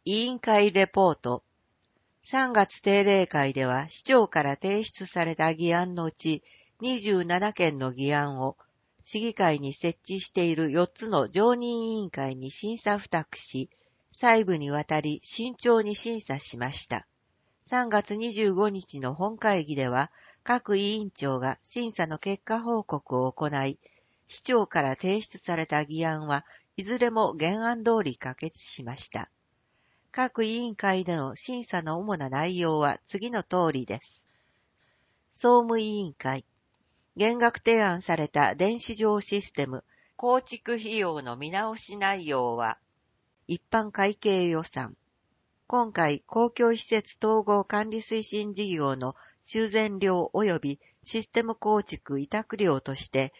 委員会レポート。3月定例会では市長から提出された議案のうち27件の議案を市議会に設置している4つの常任委員会に審査付託し、細部にわたり慎重に審査しました。3月25日の本会議では各委員長が審査の結果報告を行い、市長から提出された議案はいずれも原案通り可決しました。各委員会での審査の主な内容は次の通りです。総務委員会。減額提案された電子上システム構築費用の見直し内容は、一般会計予算。今回、公共施設統合管理推進事業の修繕料及びシステム構築委託料として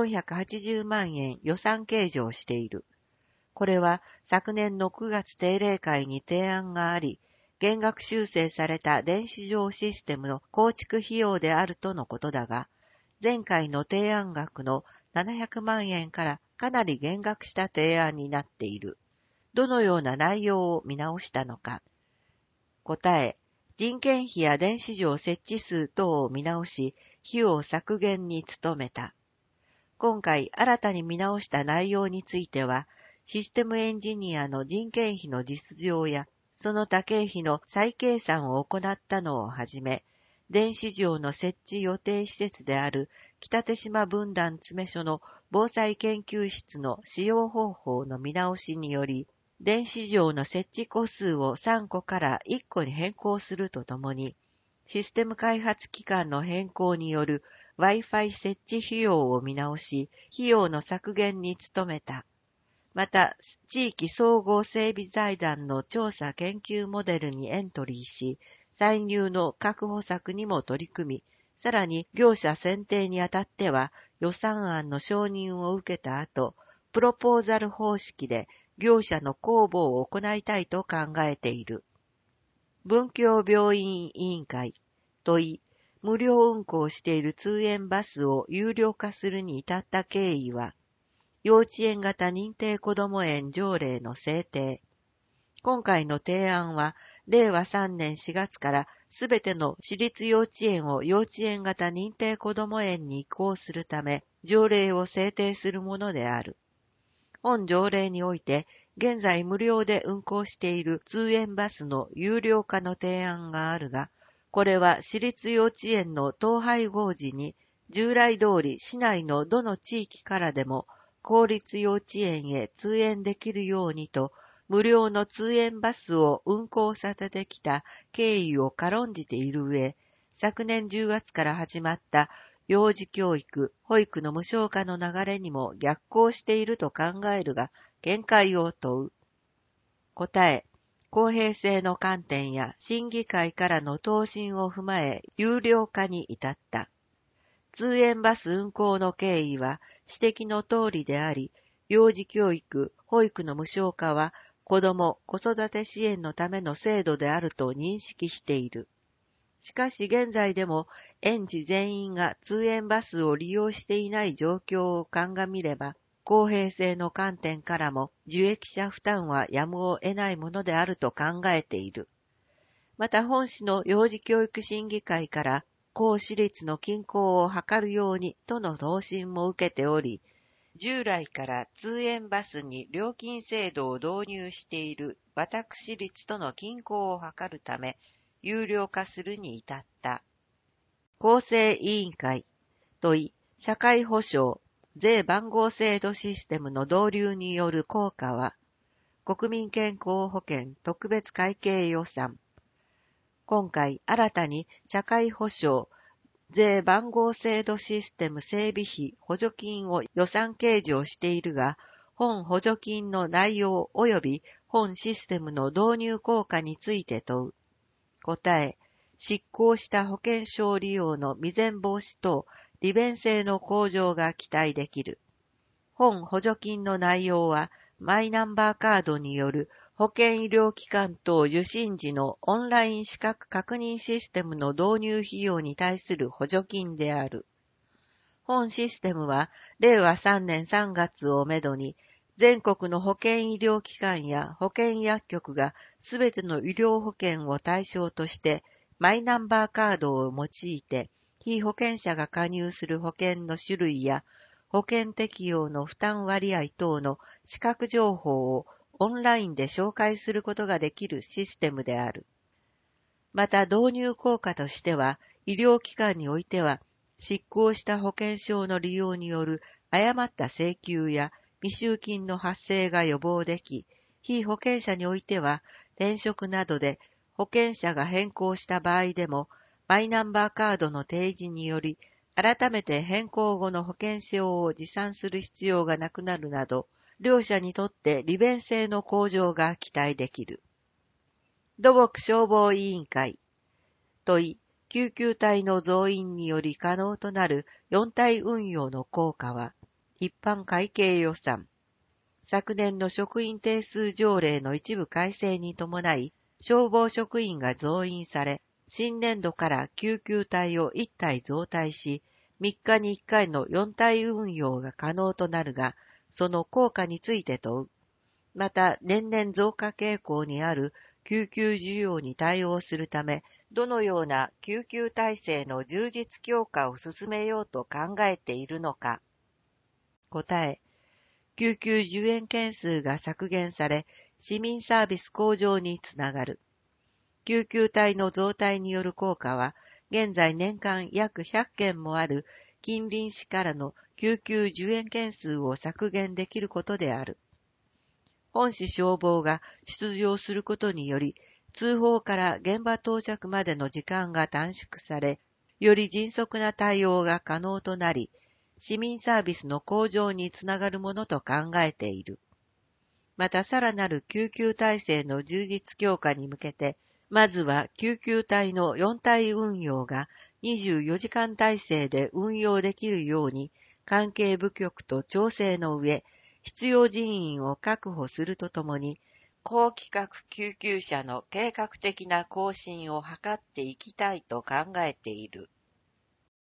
480万円予算計上している。これは昨年の9月定例会に提案があり、減額修正された電子上システムの構築費用であるとのことだが、前回の提案額の700万円からかなり減額した提案になっている。どのような内容を見直したのか。答え、人件費や電子上設置数等を見直し、費用削減に努めた。今回新たに見直した内容については、システムエンジニアの人件費の実情や、その他経費の再計算を行ったのをはじめ、電子上の設置予定施設である北手島分団詰所の防災研究室の使用方法の見直しにより、電子上の設置個数を3個から1個に変更するとともに、システム開発期間の変更による Wi-Fi 設置費用を見直し、費用の削減に努めた。また、地域総合整備財団の調査研究モデルにエントリーし、歳入の確保策にも取り組み、さらに業者選定にあたっては予算案の承認を受けた後、プロポーザル方式で業者の公募を行いたいと考えている。文教病院委員会問い、無料運行している通園バスを有料化するに至った経緯は、幼稚園型認定こども園条例の制定。今回の提案は、令和3年4月からすべての私立幼稚園を幼稚園型認定こども園に移行するため、条例を制定するものである。本条例において、現在無料で運行している通園バスの有料化の提案があるが、これは私立幼稚園の統廃合時に、従来通り市内のどの地域からでも、公立幼稚園へ通園できるようにと、無料の通園バスを運行させてきた経緯を軽んじている上、昨年10月から始まった幼児教育、保育の無償化の流れにも逆行していると考えるが、見解を問う。答え、公平性の観点や審議会からの答申を踏まえ、有料化に至った。通園バス運行の経緯は指摘の通りであり、幼児教育、保育の無償化は子ども・子育て支援のための制度であると認識している。しかし現在でも園児全員が通園バスを利用していない状況を鑑みれば、公平性の観点からも受益者負担はやむを得ないものであると考えている。また本市の幼児教育審議会から公私立の均衡を図るようにとの答申も受けており、従来から通園バスに料金制度を導入している私立との均衡を図るため、有料化するに至った。公正委員会問い、社会保障、税番号制度システムの導入による効果は、国民健康保険特別会計予算。今回新たに社会保障、税番号制度システム整備費補助金を予算計上しているが、本補助金の内容及び本システムの導入効果について問う。答え、失効した保険証利用の未然防止等利便性の向上が期待できる。本補助金の内容は、マイナンバーカードによる保険医療機関等受診時のオンライン資格確認システムの導入費用に対する補助金である。本システムは、令和3年3月をめどに、 全国の保健医療機関や保健薬局がすべての医療保険を対象としてマイナンバーカードを用いて被保険者が加入する保険の種類や保険適用の負担割合等の資格情報をオンラインで紹介することができるシステムである。また導入効果としては、医療機関においては、失効した保険証の利用による誤った請求や未収金の発生が予防でき、被保険者においては、転職などで保険者が変更した場合でも、マイナンバーカードの提示により、改めて変更後の保険証を持参する必要がなくなるなど、両者にとって利便性の向上が期待できる。土木消防委員会問い、救急隊の増員により可能となる4隊運用の効果は、一般会計予算。昨年の職員定数条例の一部改正に伴い、消防職員が増員され、新年度から救急隊を1隊増隊し、3日に1回の4隊運用が可能となるが、その効果について問う。また、年々増加傾向にある救急需要に対応するため、どのような救急体制の充実強化を進めようと考えているのか。答え、救急受援件数が削減され、市民サービス向上につながる。救急隊の増隊による効果は、現在年間約100件もある近隣市からの救急受援件数を削減できることである。本市消防が出動することにより、通報から現場到着までの時間が短縮され、より迅速な対応が可能となり、市民サービスの向上につながるものと考えている。またさらなる救急体制の充実強化に向けて、まずは救急隊の4隊運用が24時間体制で運用できるように、関係部局と調整の上、必要人員を確保するとともに、高規格救急車の計画的な更新を図っていきたいと考えている。